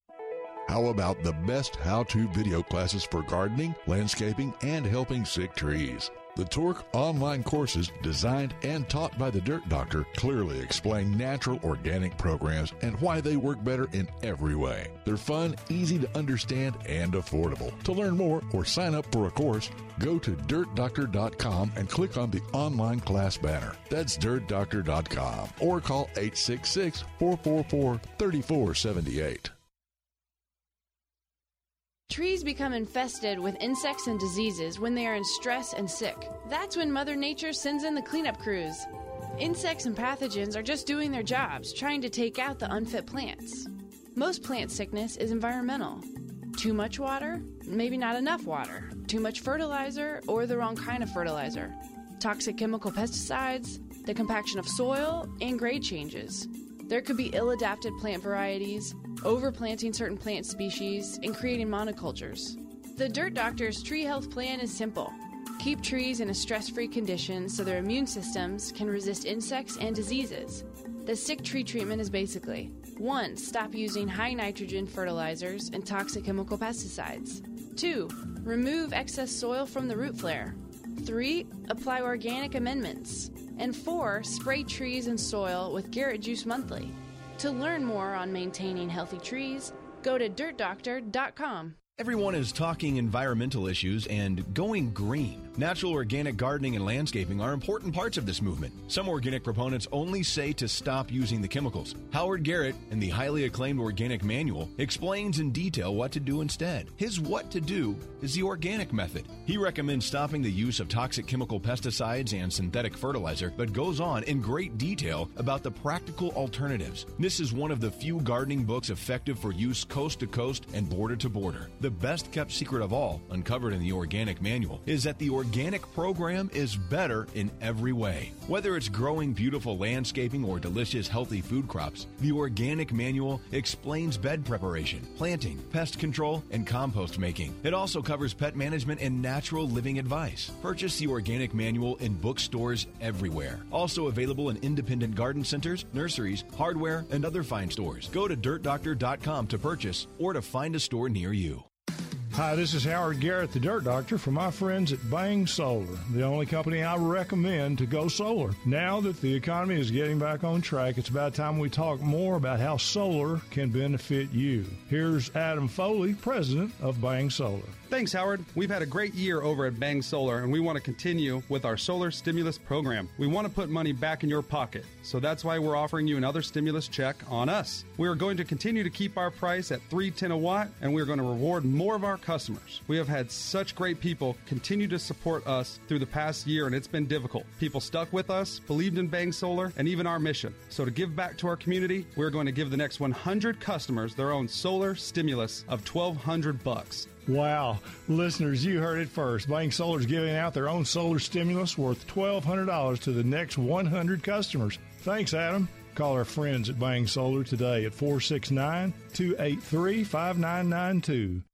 How about the best how-to video classes for gardening, landscaping, and helping sick trees? The Torque online courses, designed and taught by the Dirt Doctor, clearly explain natural organic programs and why they work better in every way. They're fun, easy to understand, and affordable. To learn more or sign up for a course, go to dirt doctor dot com and click on the online class banner. That's dirt doctor dot com or call eight six six, four four four, three four seven eight. Trees become infested with insects and diseases when they are in stress and sick. That's when Mother Nature sends in the cleanup crews. Insects and pathogens are just doing their jobs, trying to take out the unfit plants. Most plant sickness is environmental. Too much water, maybe not enough water. Too much fertilizer, or the wrong kind of fertilizer. Toxic chemical pesticides, the compaction of soil, and grade changes. There could be ill-adapted plant varieties, overplanting certain plant species, and creating monocultures. The Dirt Doctor's tree health plan is simple. Keep trees in a stress-free condition so their immune systems can resist insects and diseases. The sick tree treatment is basically: one. Stop using high nitrogen fertilizers and toxic chemical pesticides. two. Remove excess soil from the root flare. three. Apply organic amendments. And four. Spray trees and soil with Garrett Juice Monthly. To learn more on maintaining healthy trees, go to dirt doctor dot com. Everyone is talking environmental issues and going green. Natural organic gardening and landscaping are important parts of this movement. Some organic proponents only say to stop using the chemicals. Howard Garrett, in the highly acclaimed Organic Manual, explains in detail what to do instead. His what to do is the organic method. He recommends stopping the use of toxic chemical pesticides and synthetic fertilizer, but goes on in great detail about the practical alternatives. This is one of the few gardening books effective for use coast to coast and border to border. The best kept secret of all, uncovered in the Organic Manual, is that the organic program is better in every way. Whether it's growing beautiful landscaping or delicious healthy food crops, the Organic Manual explains bed preparation, planting, pest control, and compost making. It also covers pet management and natural living advice. Purchase the Organic Manual in bookstores everywhere. Also available in independent garden centers, nurseries, hardware, and other fine stores. Go to dirt doctor dot com to purchase or to find a store near you. Hi, this is Howard Garrett, the Dirt Doctor, from my friends at Bang Solar, the only company I recommend to go solar. Now that the economy is getting back on track, it's about time we talk more about how solar can benefit you. Here's Adam Foley, president of Bang Solar. Thanks, Howard. We've had a great year over at Bang Solar, and we want to continue with our solar stimulus program. We want to put money back in your pocket, so that's why we're offering you another stimulus check on us. We are going to continue to keep our price at three dollars and ten cents a watt, and we're going to reward more of our customers. We have had such great people continue to support us through the past year, and it's been difficult. People stuck with us, believed in Bang Solar, and even our mission. So to give back to our community, we're going to give the next one hundred customers their own solar stimulus of twelve hundred bucks. Wow. Listeners, you heard it first. Bang Solar is giving out their own solar stimulus worth twelve hundred dollars to the next one hundred customers. Thanks, Adam. Call our friends at Bang Solar today at four six nine, two eight three, five nine nine two.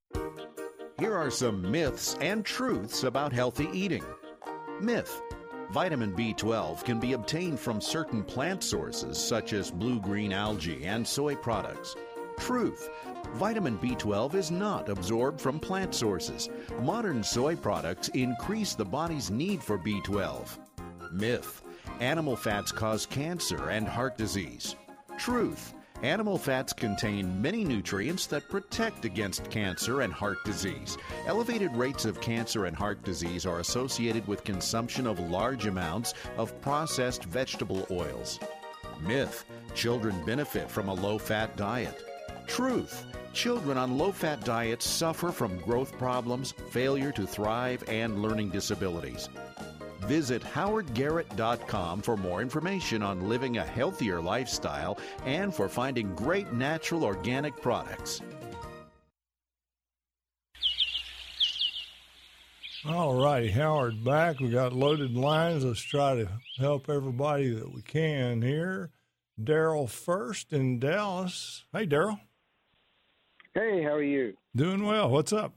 Here are some myths and truths about healthy eating. Myth: vitamin B twelve can be obtained from certain plant sources such as blue-green algae and soy products. Truth: vitamin B twelve is not absorbed from plant sources. Modern soy products increase the body's need for B twelve. Myth: animal fats cause cancer and heart disease. Truth: animal fats contain many nutrients that protect against cancer and heart disease. Elevated rates of cancer and heart disease are associated with consumption of large amounts of processed vegetable oils. Myth: children benefit from a low-fat diet. Truth: children on low-fat diets suffer from growth problems, failure to thrive, and learning disabilities. Visit howard garrett dot com for more information on living a healthier lifestyle and for finding great natural organic products. All righty, Howard back. We got loaded lines. Let's try to help everybody that we can here. Daryl first in Dallas. Hey, Daryl. Hey, how are you? Doing well. What's up?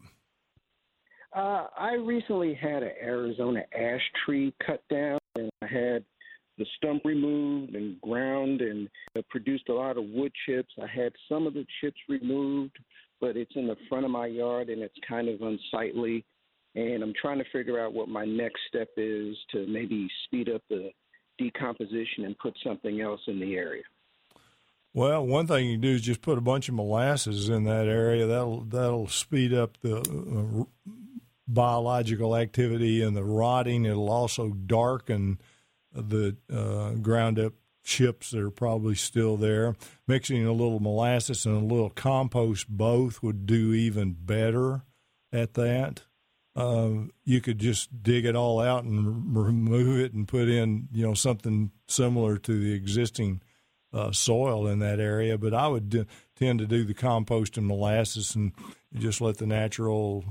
Uh, I recently had an Arizona ash tree cut down, and I had the stump removed and ground, and it produced a lot of wood chips. I had some of the chips removed, but it's in the front of my yard, and it's kind of unsightly. And I'm trying to figure out what my next step is to maybe speed up the decomposition and put something else in the area. Well, one thing you can do is just put a bunch of molasses in that area. That'll that'll speed up the uh, biological activity and the rotting. It'll also darken the uh, ground up chips that are probably still there. Mixing a little molasses and a little compost both would do even better at that. Uh, you could just dig it all out and remove it and put in, you know, something similar to the existing uh, soil in that area. But I would d- tend to do the compost and molasses and just let the natural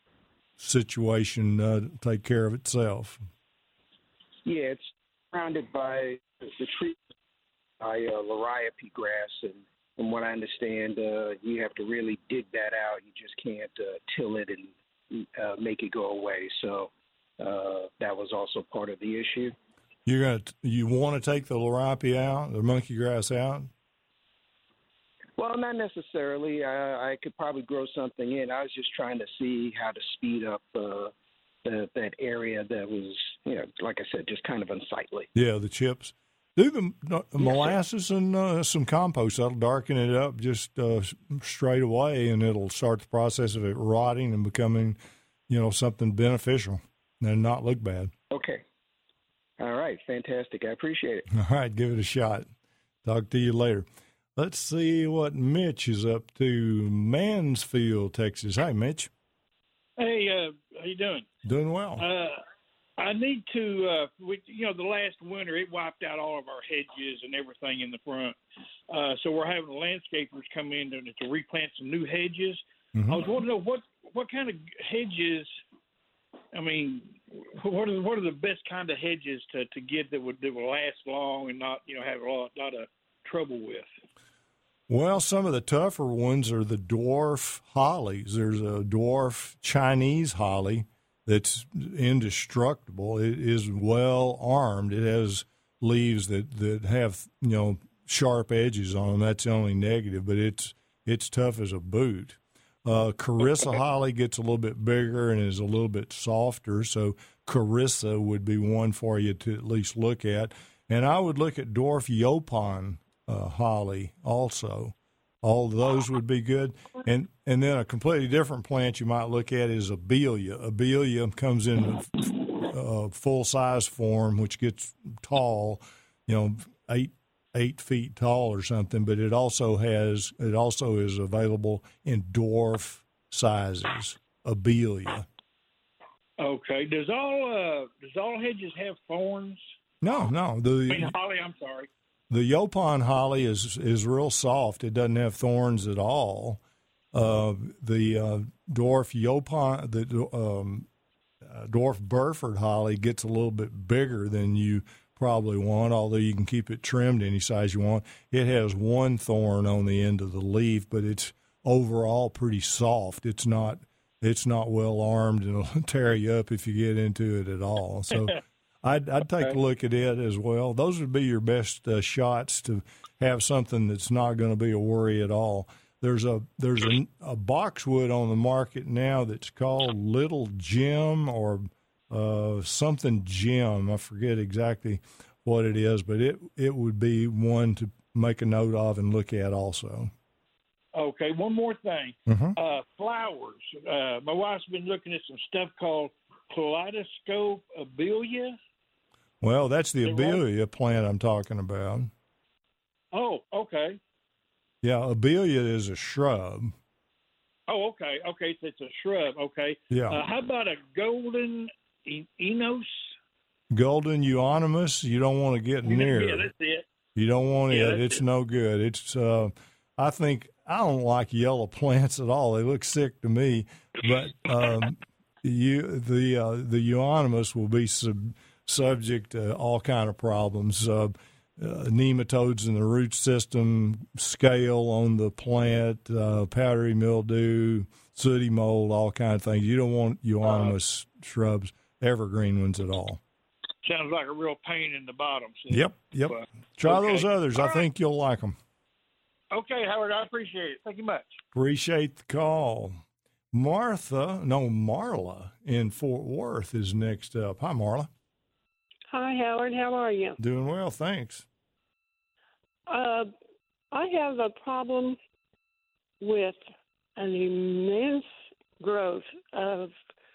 situation uh, take care of itself. Yeah, it's surrounded by the tree, by uh, liriope grass, and from what I understand, uh, you have to really dig that out. You just can't uh, till it and Uh, make it go away. So uh, that was also part of the issue. You're gonna, you want to take the liriope out, the monkey grass out? Well, not necessarily. I, I could probably grow something in. I was just trying to see how to speed up uh, the, that area that was, you know, like I said, just kind of unsightly. Yeah, the chips. Do the, the molasses and uh, some compost. That'll darken it up just uh, straight away, and it'll start the process of it rotting and becoming, you know, something beneficial and not look bad. Okay. All right. Fantastic. I appreciate it. All right. Give it a shot. Talk to you later. Let's see what Mitch is up to. Mansfield, Texas. Hi, Mitch. Hey, uh, how you doing? Doing well. Uh, I need to, uh, we, you know, the last winter, it wiped out all of our hedges and everything in the front. Uh, so we're having landscapers come in to, to replant some new hedges. Mm-hmm. I was wondering what what kind of hedges. I mean, what are what are the best kind of hedges to, to get that would that will last long and not you know have a lot, lot of trouble with? Well, some of the tougher ones are the dwarf hollies. There's a dwarf Chinese holly that's indestructible. It is well armed. It has leaves that, that have, you know, sharp edges on them. That's the only negative, but it's it's tough as a boot. Uh, Carissa holly gets a little bit bigger and is a little bit softer, so Carissa would be one for you to at least look at. And I would look at dwarf Yaupon uh, holly also. All those would be good. And and then a completely different plant you might look at is Abelia. Abelia comes in uh, full-size form, which gets tall, you know, eight eight feet tall or something, but it also has it also is available in dwarf sizes. Abelia. Okay. Does all uh, does all hedges have thorns? No, no. The I mean, holly. I'm sorry. The Yaupon holly is is real soft. It doesn't have thorns at all. Uh, the uh, dwarf Yaupon, the um, uh, dwarf Burford holly gets a little bit bigger than you probably want, although you can keep it trimmed any size you want. It has one thorn on the end of the leaf, but it's overall pretty soft. It's not it's not well armed and it'll tear you up if you get into it at all. So I'd, I'd take a look at it as well. Those would be your best uh, shots to have something that's not going to be a worry at all. There's a there's a, a boxwood on the market now that's called Little Jim or uh, something Jim. I forget exactly what it is, but it, it would be one to make a note of and look at also. Okay, one more thing. Mm-hmm. Uh, flowers. Uh, my wife's been looking at some stuff called Kaleidoscope Abelia. Well, that's the Abelia plant I'm talking about. Oh, okay. Yeah, Abelia is a shrub. Oh, okay. Okay, so it's a shrub. Okay. Yeah. Uh, how about a golden e- enos? Golden euonymus, you don't want to get near. Yeah, that's it. You don't want Yeah, it. It's it. No good. It's. Uh, I think I don't like yellow plants at all. They look sick to me. But um, you, the uh, the euonymus will be sub, subject to all kind of problems. Uh, uh, nematodes in the root system, scale on the plant, uh, powdery mildew, sooty mold, all kind of things. You don't want euonymus uh, shrubs, evergreen ones at all. Sounds like a real pain in the bottom. So, yep, yep. But, Try okay. those others. All I right. think you'll like them. Okay, Howard, I appreciate it. Thank you much. Appreciate the call. Martha, no, Marla in Fort Worth is next up. Hi, Marla. Hi, Howard. How are you? Doing well, thanks. Uh, I have a problem with an immense growth of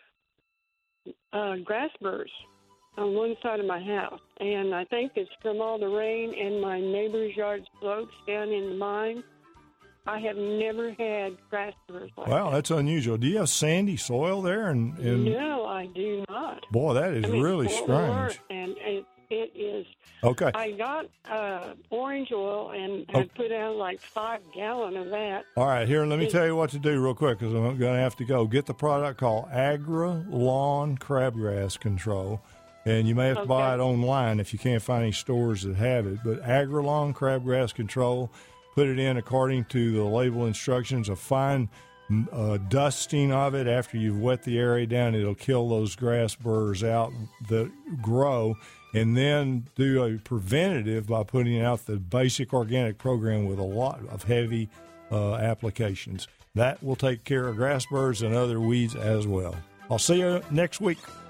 uh, grass burrs on one side of my house, and I think it's from all the rain and my neighbor's yard slopes down in mine. I have never had grass burrs like Wow, that. that's unusual. Do you have sandy soil there? And, and No, I do not. Boy, that is I mean, really Fort strange. Worth, and it, it is. Okay. I got uh, orange oil and had Okay. put out like five gallon of that. All right, here, let me It- tell you what to do real quick because I'm going to have to go. Get the product called Agra Lawn Crabgrass Control, and you may have to buy it online if you can't find any stores that have it. But Agra Lawn Crabgrass Control, put it in according to the label instructions. A fine uh, dusting of it after you've wet the area down, it'll kill those grass burrs out that grow. And then do a preventative by putting out the basic organic program with a lot of heavy uh, applications. That will take care of grass burrs and other weeds as well. I'll see you next week.